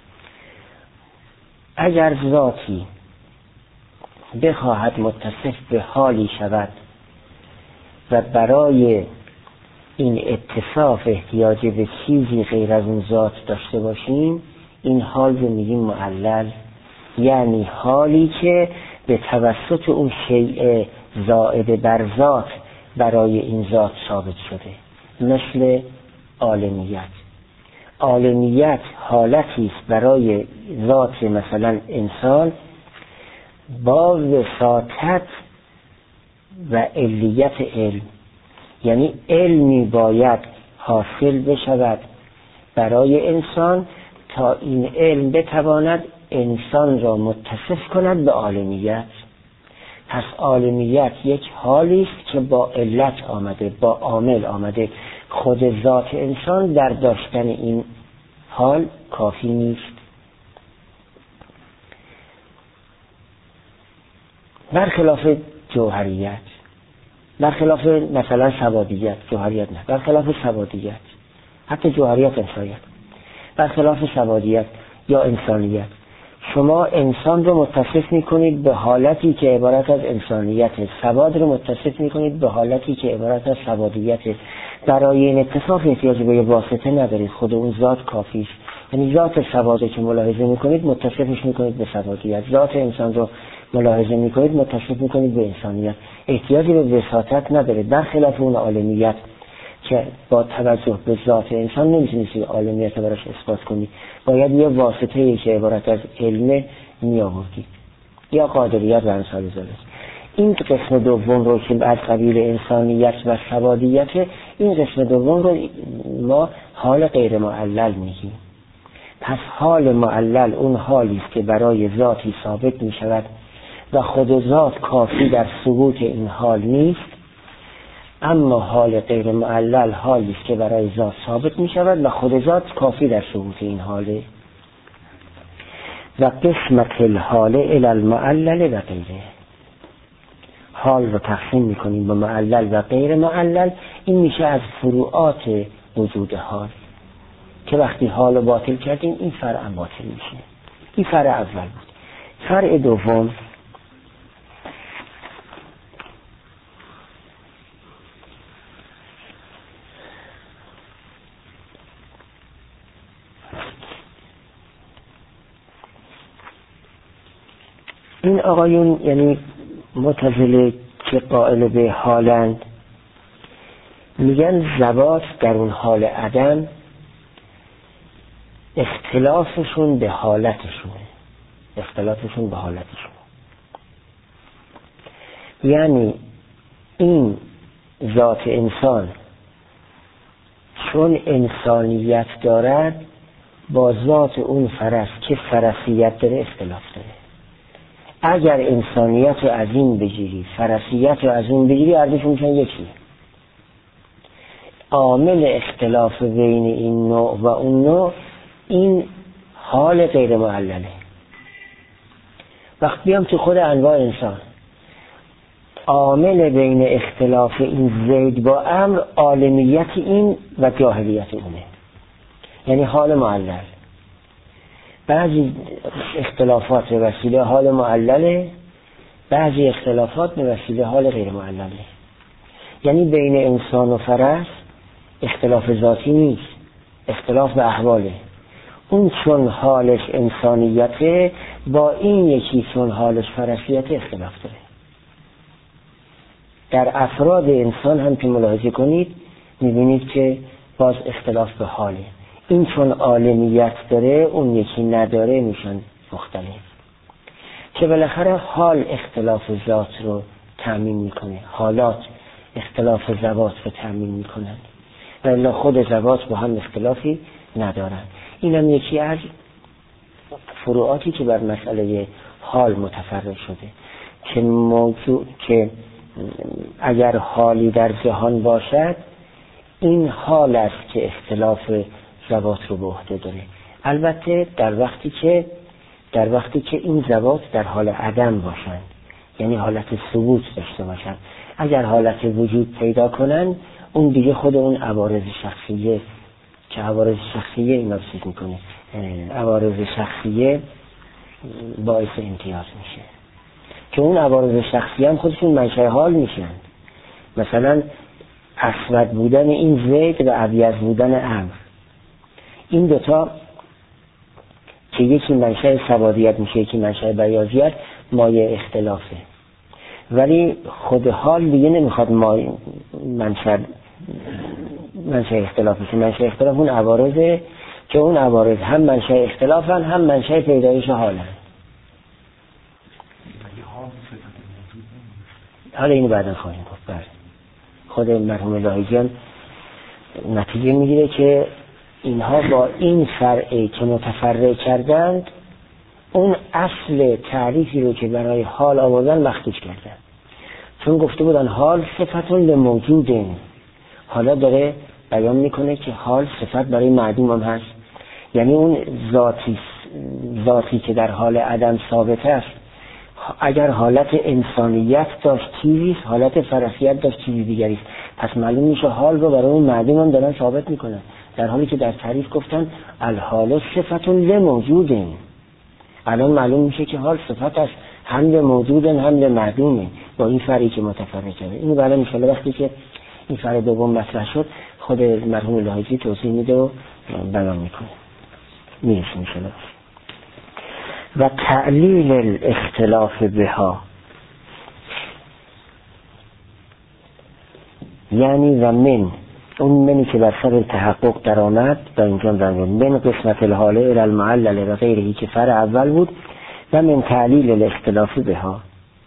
اگر ذاتی بخواهد متصف به حالی شود و برای این اتصاف احتیاج به چیزی غیر از اون ذات داشته باشیم، این حال رو میگیم معلل، یعنی حالی که به توسط اون شیء زائد بر ذات برای این ذات ثابت شده. مثل عالمیت. عالمیت حالتی است برای ذات مثلا انسان با وساطت و علیت علم، یعنی علمی باید حاصل بشود برای انسان تا این علم بتواند انسان را متصف کند به عالمیت. پس عالمیت یک حالی است که با علت آمده، با عامل آمده. خود ذات انسان در داشتن این حال کافی نیست. برخلاف جوهریت، برخلاف مثلا سوادیت، جوهریت نه، برخلاف سوادیت، حتی جوهریت انسانیت، برخلاف سوادیت یا انسانیت، شما انسان رو متصف میکنید به حالتی که عبارت از انسانیت، سواد رو متصف میکنید به حالتی که عبارت از سوادیت. برای این اتصاف احتیاج به یه واسطه ندارید، خود اون ذات کافی است. یعنی ذات سواده که ملاحظه میکنید متصفش میکنید به سوادیت، ذات انسان رو ملاحظه میکنید متصف میکنید به انسانیت. احتیاجی به وساطت نداره، برخلاف اون عالمیت که با توجه به ذات انسان نمیتونی عالمیت رو براش اثبات کنی، باید یه واسطه‌ای که عبارت از علم می آوردی یا قادریت و امثال ذلک. این قسم دوم رو که از قبیل انسانیت و سوادیت، این قسم دوم رو ما حال غیر معلل میگیم. پس حال معلل اون حالی است که برای ذاتی ثابت می شود و خود ذات کافی در ثبوت این حال نیست، اما حال غیر معلل حالی است که برای ذات ثابت می شود و خود ذات کافی در ثبوت این حاله. و قسمت الحال الی المعلل و غیره، حال رو تقسیم می کنیم به معلل و غیر معلل. این میشه از فروعات وجود حال که وقتی حال رو باطل کردیم این فرع باطل میشه. این فرع اول بود. فرع دوم این آقایون یعنی معتزله که قائل به حالند میگن ذوات در اون حال عدم اختلافشون به حالتشونه، اختلافشون به حالتشون یعنی این ذات انسان چون انسانیت دارد با ذات اون فرس که فرسیت داره اختلاف داره. اگر انسانیت رو از این بگیری فرسیت رو از اون بگیری ارزششون میشن یکی. عامل اختلاف بین این نوع و اون نوع این حال غیر معلله. وقت بیام تو خود انواع انسان، عامل بین اختلاف این زید با امر عالمیت این و جاهلیت اونه، یعنی حال معلل. بعضی اختلافات به وسیله حال معلله، بعضی اختلافات به وسیله حال غیر معلله. یعنی بین انسان و فرس اختلاف ذاتی نیست، اختلاف به احواله. اون چون حالش انسانیته با این یکی چون حالش فرسیت اختلاف داره. در افراد انسان هم که ملاحظه کنید میبینید که باز اختلاف به حاله. این چون عالمیت داره اون یکی نداره میشن مختلف، که بالاخره حال اختلاف ذات رو تأمین میکنه، حالات اختلاف ذوات رو تأمین میکنن و الا خود ذوات با هم اختلافی ندارن. این هم یکی از فروعاتی که بر مسئله حال متفرع شده که موضوع که اگر حالی در جهان باشد این حال است که اختلاف ذوات رو به عهده داره. البته در وقتی که در وقتی که این ذوات در حال عدم باشند، یعنی حالت ثبوت داشته باشند. اگر حالت وجود پیدا کنن اون دیگه خود اون عوارض شخصیه که عوارض شخصیه اینا چیز میکنه، عوارض شخصیه باعث امتیاز میشه که اون عوارض شخصیه هم خودشون منشأ حال میشن. مثلا اسود بودن این زید و ابیض بودن امر، این دوتا که یکی منشأ سوادیت میشه یکی منشأ بیاضیت مایه اختلافه، ولی خود حال دیگه نمیخواد مایه منشأ منشأ اختلاف میشه. منشأ اختلاف اون عوارضه که اون عوارض هم منشأ اختلافن هم منشأ پیدایش حالن. حالا اینو بعدا خواهیم گفت. بله خود مرحوم لاهیجان نتیجه میگیره که اینها با این فرعی که متفرع کردند اون اصل تعریفی رو که برای حال آوردن مخدوش کردن، چون گفته بودن حال صفتون به موجوده، حالا داره بیان میکنه که حال صفت برای معدوم هم هست. یعنی اون ذاتی ذاتی که در حال عدم ثابت است اگر حالت انسانیت داشت چیزیست، حالت فرسیت داشت چیزی دیگریست، پس معلوم میشه حال رو برای اون معدوم هم دارن ثابت میکنن، در حالی که در تعریف گفتن الحال صفتون لموجوده. الان معلوم میشه که حال صفت است هم لموجوده هم لمعدومه با این فرعی که متفرع کرده. اینو بعدا ان شاءالله وقتی که این فرع دوم مطرح شد خود مرحوم لاهیجی توضیح میده و بیان میکنه. میرسیم ان شاءالله. و تعلیل الاختلاف بها یعنی و من اون منی که بر سر تحقق در آمد در اینجا برمید من قسمت الحاله الى المعلل و غیرهی که فرع اول بود و من تعلیل الاختلاف بها.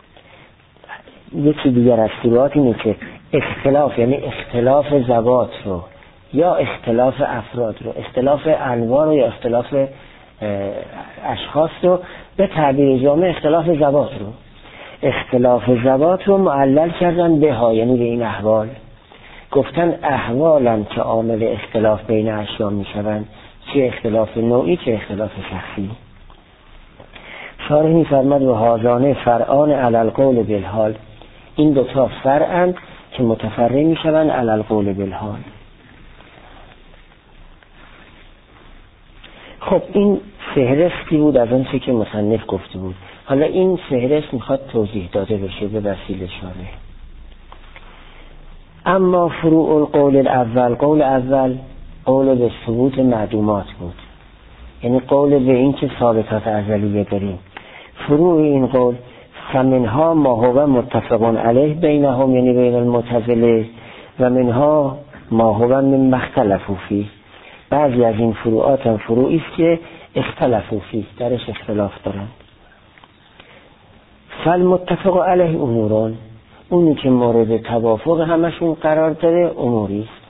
یکی دیگر از فروعات اینه که اختلاف یعنی اختلاف ذوات رو یا اختلاف افراد رو، اختلاف انواع رو یا اختلاف اشخاص رو، به تعبیر جامع اختلاف ذوات رو، اختلاف ذوات رو معلل کردن به ها یعنی به این احوال. گفتن احوالن که عامل اختلاف بین اشیا می شوند، چه اختلاف نوعی چه اختلاف شخصی. شارح می فرمد و هازانه فرعان علی القول بالحال، این دوتا فرعند که متفرع می شوند علی القول بالحال. خب این فهرستی بود از اون چه که مصنف گفته بود. حالا این فهرست میخواد توضیح داده بشه به وسیله شارح. اما فروع القول الاول، قول اول قول به ثبوت معدومات بود، یعنی قول به این که ثابتات ازلیه داریم. فروع این قول فمنها ما هو متفق علیه بینهم یعنی بین المعتزله و منها ما هو من اختلفوا فیه. بعضی از این فروعات هم فروعی است که اختلفوا فیه، درش اختلاف دارن. فالمتفق علیه امورون، اونی که مورد توافق همشون قرار داره اموری است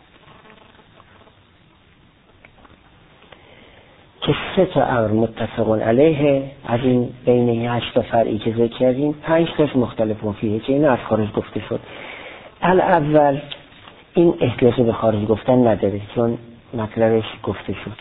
که سه تا امر متفق علیه از این بین این هشت تا فرعی که ذکر کردیم پنج تا مختلف فیه که این از خارج گفته شد. الاول این احتیاج به خارج گفتن نداره چون مطلبش گفته شد.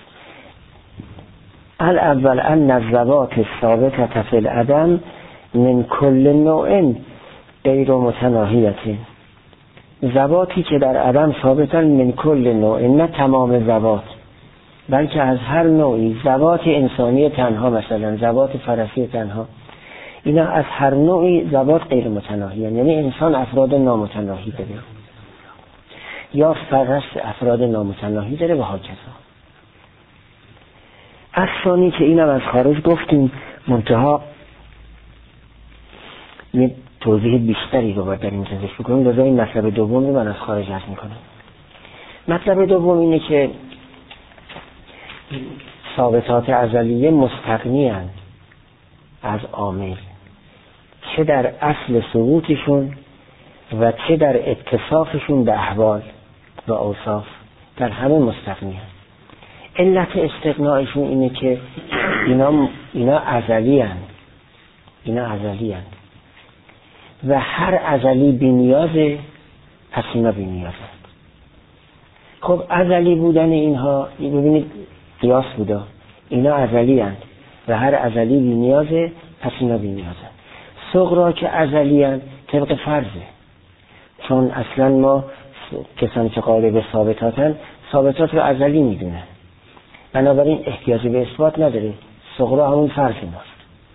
الاول ان الذوات الثابته فی العدم من کل نوع غیر متناهیه، ذواتی که در عدم ثابتن من کل نوع، نه تمام ذوات بلکه از هر نوعی، ذوات انسانی تنها مثلا ذوات فرسی تنها، اینا از هر نوعی ذوات غیر متناهیه، یعنی انسان افراد نامتناهی داره یا فرس افراد نامتناهی داره و هاکذا. اصانی که اینم از خارج گفتیم، منتها یه توضیح بیشتری رو باید در این تزش بکنیم، لذا این مطلب دوم رو من از خارج عرض میکنم. مطلب دوم اینه که ثابتات ازلیه مستغنی هستند از عامل، چه در اصل ثبوتشون و چه در اتصافشون به احوال و اوصاف، در همه مستغنی هستند. علت استغنایشون اینه که اینا اینا ازلی هستند، اینا ازلی هستند و هر ازلی بی نیازه، پس اینا بی نیازه. خب ازلی بودن اینها ببینید قیاس بودا، اینا ازلی هستند و هر ازلی بی نیازه، پس اینا بی نیازه. صغرا که ازلی هستند طبق فرضه، چون اصلا ما کسانی که قائل به ثابتاتن ثابتات رو ازلی میدونن، بنابراین احتیاجی به اثبات نداره. صغرا همون فرض ماست.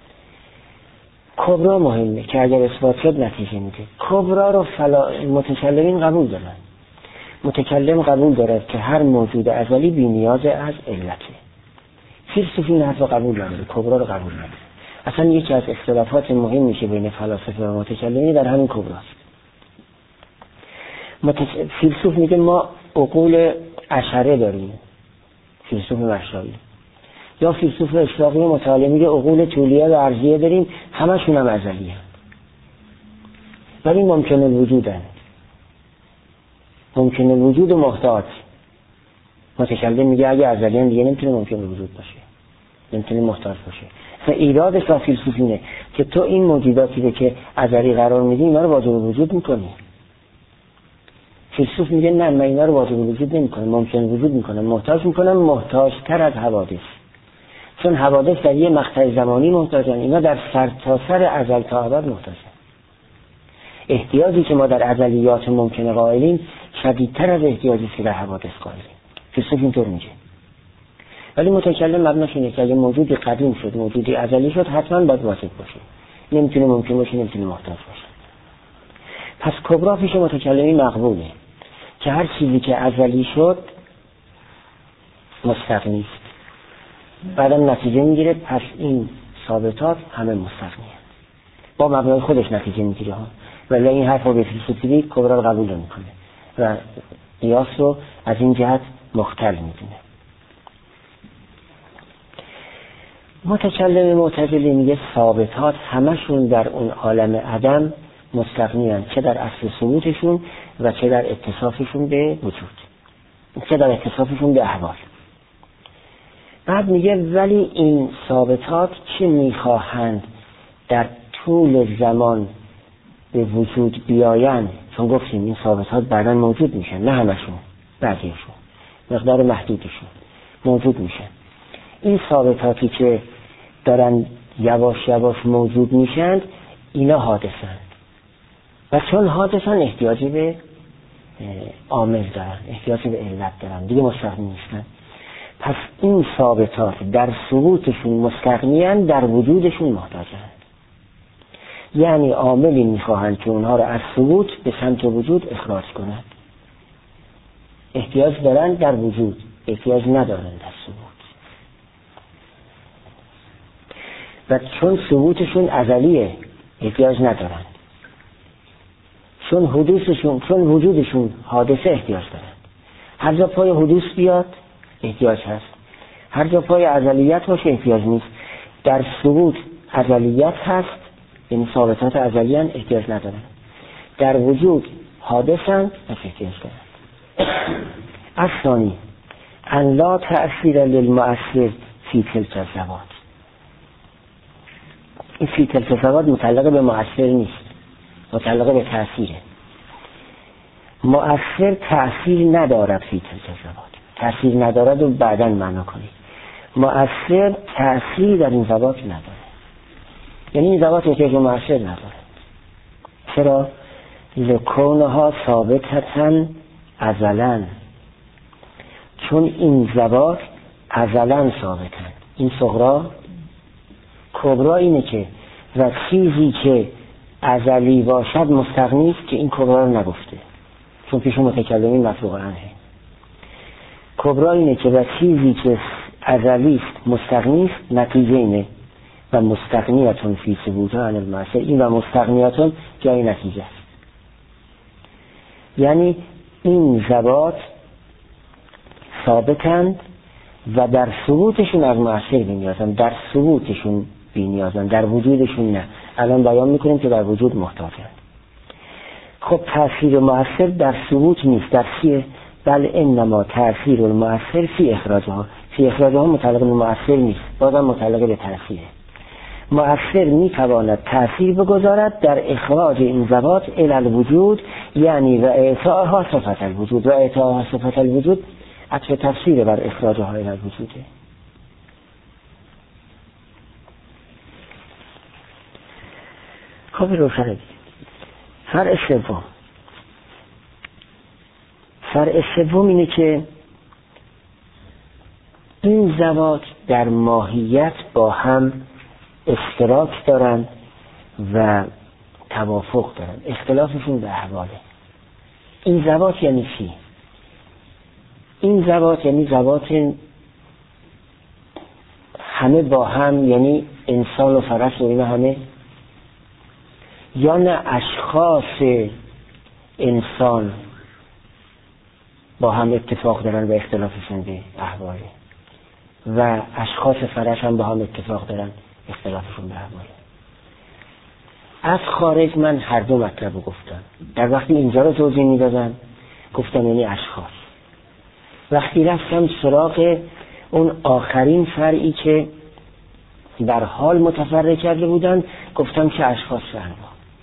کبرا مهمه که اگر اثبات شد نتیجه میده. کبرا رو فلا... متکلمین قبول دارن. متکلم قبول دارد که هر موجود ازلی بی نیاز از علته. فیلسوف این حرف رو قبول نداره، کبرا رو قبول نداره. اصلا یکی از اختلافات مهمی که بین فلاسفه و متکلمین در همین کبراست. متک... فیلسوف میگه ما عقول عشره داریم، فیلسوف مشایی، یا فیلسوف اشراقی مطالعه میگه عقول طولیه و عرضیه داریم، همشون هم ازلی هم. ولی ممکن الوجود هم. ممکن الوجود و محتاج. متکلم میگه اگه ازلی هم دیگه نمیتونه ممکن الوجود باشه، نمیتونه محتاج باشه. و ایرادش با فیلسوف اینه که تو این موجوداتی رو که ازلی قرار میدی اینا رو واجب الوجود میکنی. فیلسوف میگه نه، من اینا رو واجب الوجود نمیکنم، ممکن الوجود میکنم، محتاج میکنم، محتاج تر از حوادث. چون حوادث در یه مقطع زمانی محتاجن، اینا در سرتاسر ازل تا ابد محتاجن. احتیاجی که ما در ازلیات ممکنه قائلیم شدیدتر از احتیاجی که در حوادث قائلیم. فیلسوف اینطور میگه. ولی متکلم مبناش اینه که اگه موجودی قدیم شد، موجودی ازلی شد، حتما باید واجب باشه. نمیتونه ممکن باشه، نمیتونه محتاج باشه. پس کبرا پیش متکلمی مقبوله که هر چیزی که ازلی شد مستغنی است. بعدم نتیجه میگیره پس این ثابتات همه مستغنی هست. با مبنای خودش نتیجه میگیره ها. ولی این حرف رو به فیلسوفی کبرا رو قبول نمیکنه و قیاس رو از این جهت مختل میدونه. متکلم معتزلی میگه ثابتات همشون در اون عالم عدم مستغنی هستند، چه در اصل ثبوتشون و چه در اتصافشون به وجود، چه در اتصافشون به احوال. بعد میگه ولی این ثابتات چه میخواهند در طول زمان به وجود بیایند، چون گفتیم این ثابتات بعداً موجود میشن، نه همشون، بعضیشون، مقدار محدودشون موجود میشن. این ثابتاتی که دارن یواش یواش موجود میشن اینا حادثن و چون حادثن احتیاجی به عامل دارن، احتیاجی به علت دارن، دیگه مستقیم نیستن. پس این ثابتات در ثبوتشون مستقیمن، در وجودشون محتاجن. یعنی عاملی میخواهند که اونها رو از ثبوت به سمت وجود اخراج کنند. احتیاج دارن در وجود، احتیاج ندارن در ثبوت. و چون ثبوتشون ازلیه احتیاج ندارن، چون حدوثشون، چون وجودشون حادثه احتیاج دارن. هر جا پای حدوث بیاد احتیاج هست، هر جا پای ازلیت باشه احتیاج نیست. در ثبوت ازلیت هست، یعنی ثابتات ازلیان، احتیاج ندارن. در وجود حادثن، پس احتیاج دارن. الثانی ان لا تأثیر للمؤثر فی تلک الذوات. این فی تلک الذوات متعلق به مؤثر نیست، متعلق به تأثیره. مؤثر تأثیر ندارد فی تلک الذوات، تأثیر ندارد و بعداً معنا کنید. مؤثر تأثیر در این ذوات نداره، یعنی این ذوات احتیاج به مؤثر نداره. چرا؟ لکونها ثابتتاً ازلاً، چون این ذوات ازلاً ثابتن. این صغرا، کبرا اینه که و چیزی که ازلی باشد مستغنی است، که این کبرا رو نگفته چون پیش متکلمین مفروغ عنه. کبرا اینه که و چیزی که ازلی است مستغنی است، نتیجه اینه و مستغنیتون فی ثبوتها عن المعصیه. این و مستغنیتون جای نتیجه است. یعنی این ذوات ثابتند و در ثبوتشون از معصیه بینیازن، در ثبوتشون بینیازن، در وجودشون نه. الان بیان میکنیم که در وجود محتاجن. خب تأثیر مؤثر در ثبوت نیست، در چیه؟ بل انما تأثیر المؤثر فی اخراجها. فی اخراجها متعلق به مؤثر نیست، بازم متعلق به تأثیره. مؤثر میتواند تأثیر بگذارد در اخراج این ذوات الی الوجود، یعنی و اعطاها صفت الوجود. و اعطاها صفت الوجود عطف تفسیر بر اخراجها الی الوجوده. خب روشنه دید. فرع سوم، فرع سوم اینه که این ذوات در ماهیت با هم اشتراک دارن و توافق دارن، اختلافشون به احواله. این ذوات یعنی چی؟ این ذوات یعنی ذوات همه با هم، یعنی انسان و فرس و اینا همه، یا نه اشخاص انسان با هم اتفاق دارن و اختلافشون به احواله و اشخاص فرس هم با هم اتفاق دارن اختلافشون به احواله. از خارج من هر دو مطلب رو گفتم. در وقتی اینجا رو توضیح میدادم گفتم یعنی اشخاص. وقتی رفتم سراغ اون آخرین فرعی که در حال متفرع کرده بودن گفتم که اشخاص و انواع.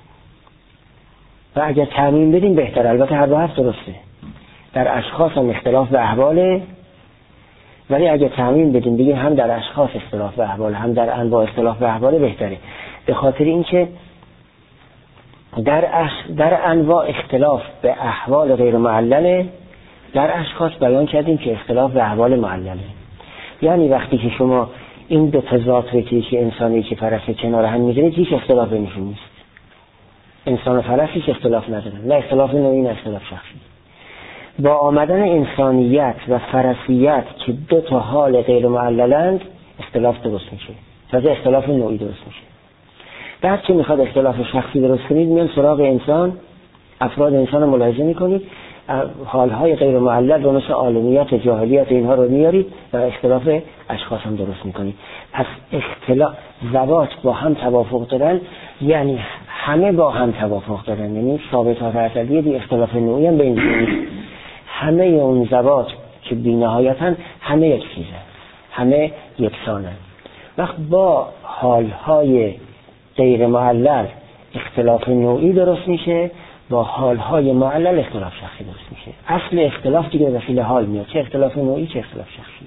و اگر تعمیم بدیم بهتر، البته هر دو حرف درسته، در اشخاص هم اختلاف به احواله، ولی اگر تعمیم بدیم بگیم هم در اشخاص اختلاف به احواله هم در انواع اختلاف به احواله بهتره. به خاطر اینکه در, اش... در انواع اختلاف به احوال غیر معلله، در اشخاص بیان کردیم که اختلاف به احوال معلله. یعنی وقتی که شما این دو تضاد که یکی انسانی یکی فرسه کنار هم می‌ذارید هیچ اختلاف بینشون نیست. انسان و فرس هیچ اختلاف ندارن، نه اختلاف نوعی نه اختلاف شخصی. با آمدن انسانیت و فرسیت که دو تا حال غیر معللند اختلاف درست میشه، تازه اختلاف نوعی درست میشه. بعد که میخواد اختلاف شخصی درست کنید میان سراغ انسان، افراد انسان رو ملاحظه میکنید حالهای غیر معلل رو مثل عالمیت، جاهلیت اینها رو میارید و اختلاف اشخاص هم درست میکنید. پس اختلاف ذوات با هم توافق دارن، یعنی همه با هم توافق دارن، یعنی ثابتات عددیه بی اختلاف نوعی هم بین نیست. همه اون ذوات که بی نهایتن همه یک چیزن، همه یکسانن. وقت با حالهای غیر معلل اختلاف نوعی درست میشه، با حالهای معلل اختلاف شخصی درست میشه. اصل اختلاف دیگه به وسیله حال میاد، چه اختلاف نوعی چه اختلاف شخصی.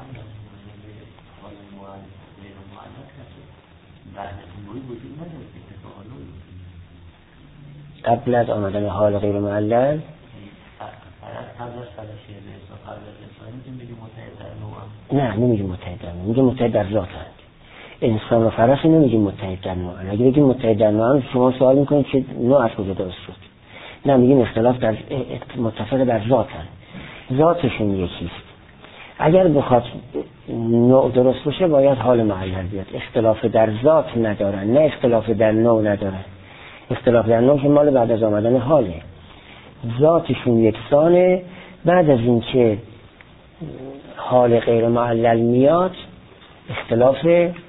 قبل از آمدن حال غیر معلل نه نمیگیم متحد در نوع، میگیم متحد در ذات هست. انسان و فرس نمیگیم متحد در نوع. اگه بگیم متحد در نوع شما سوال میکنید که نوع از کجا درست شد. نه، میگیم اختلاف در متفق در ذات هست، ذاتشون یکیست. اگر بخواد نوع درست باشه باید حال معلل بیاد. اختلاف در ذات ندارن، نه اختلاف در نوع ندارن. اختلاف در نوع که مال بعد از آمدن حاله، ذاتشون یکسانه. بعد از اینکه حال غیر معلل میاد اختلاف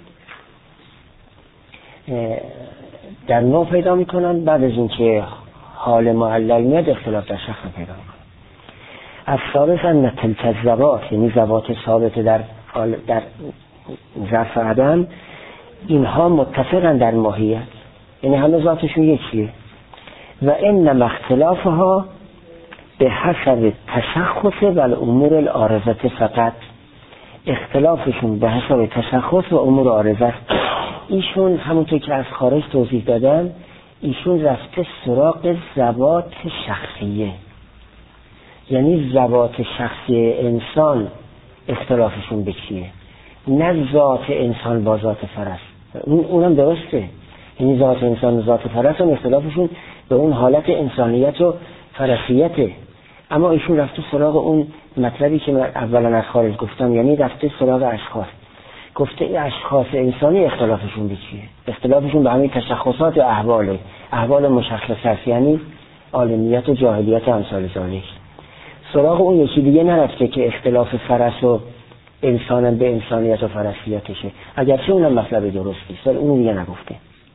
در نوع پیدا میکنن. بعد از اینکه حال معلل میاد اختلاف در شخص پیدا میکنن. از ثابت ان تلک الذوات، یعنی ذوات ثابت در در ظرف عدم، اینها متفقن در ماهیت، یعنی همه ذاتشون یکیه. و انما اختلافها به حسب تشخص و الامور العارضه فقط، اختلافشون به حسب تشخص و امور عارضه. ایشون همونطور که از خارج توضیح دادن، ایشون رفته سراغ ذوات شخصیه، یعنی ذوات شخصی انسان اختلافشون به چیه، نه ذات انسان با ذات فرس. اون اونم درسته، یعنی ذات انسان و ذات فرس هم اختلافشون به اون حالت انسانیت و فرسیته. اما ایشون رفته سراغ اون مطلبی که من اولا از خارج گفتم، یعنی رفته سراغ اشخاص. گفته اشخاص انسانی اختلافشون به چیه؟ اختلافشون به همین تشخصات و احواله، احوال مشخص هست، یعنی عالمیت و جاهلیت و امثال ذالک. سراغ اون یکی دیگه نرفته که اختلاف فرس و انسان به انسانیت و فرسیتشه، اگرچه اونم مطلب درستی است، اون دیگه نگفته.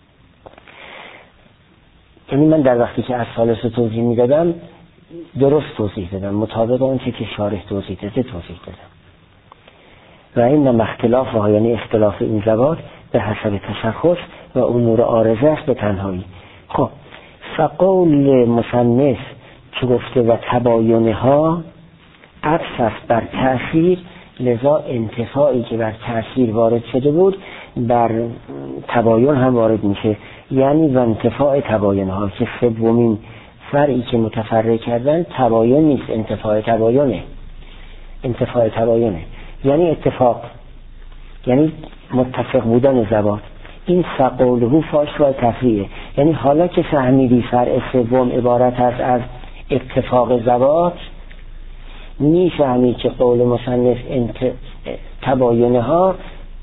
یعنی من در وقتی که از ثالث توضیح میدادم درست توضیح دادم، مطابق اون چه که شارح توضیح داده توضیح دادم. و این اختلاف ها، یعنی اختلاف این ذوات به حسب تشخص و امور عارضه است به تنهایی. خب فقول مصنف که گفته و تباینها عطف است بر تأثیر، لذا انتفاعی که بر تأثیر وارد شده بود بر تباین هم وارد میشه، یعنی و انتفاع تباینها که سومین فرعی که متفرع کردن تباین نیست، انتفاع تباینه. انتفاع تباینه یعنی اتفاق، یعنی متفق بودن ذوات. این فقوله فاش و تفریعه، یعنی حالا که فهمیدی فرع سوم عبارت است از اتفاق ذوات، میفهمی که قول مصنف انت... تباینه ها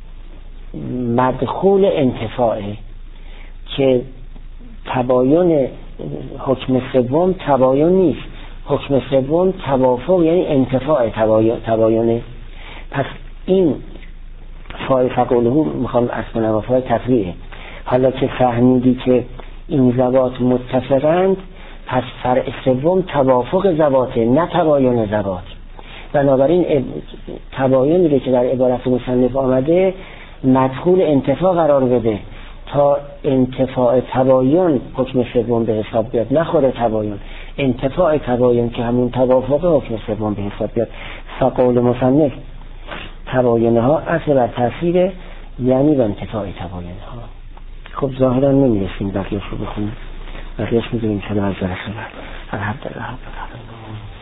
مدخول انتفاعه، که تباین حکم سوم تباین نیست، حکم سوم توافق یعنی انتفاع تباینه. پس این فای فقوله میخوام از کنم فای تفریعه. حالا که فهمیدی که این ذوات متفقند، پس فرع سوم توافق ذواته نه تباین ذوات. بنابراین تباین رو که در عبارت مصنف آمده مدخول انتفاع قرار بده تا انتفاع تباین حکم سوم به حساب بیاد، نخوره تباین، انتفاع تباین که همون توافق حکم سوم به حساب بیاد. فقول مصنف تباینه ها اصل بر تأثیر، یعنی به انتفاع تباینه ها. خب ظاهرا نمیرسیم بقیهش رو بخونیم، بقیهش میدونیم چرا از درست بعد. الحمدلله.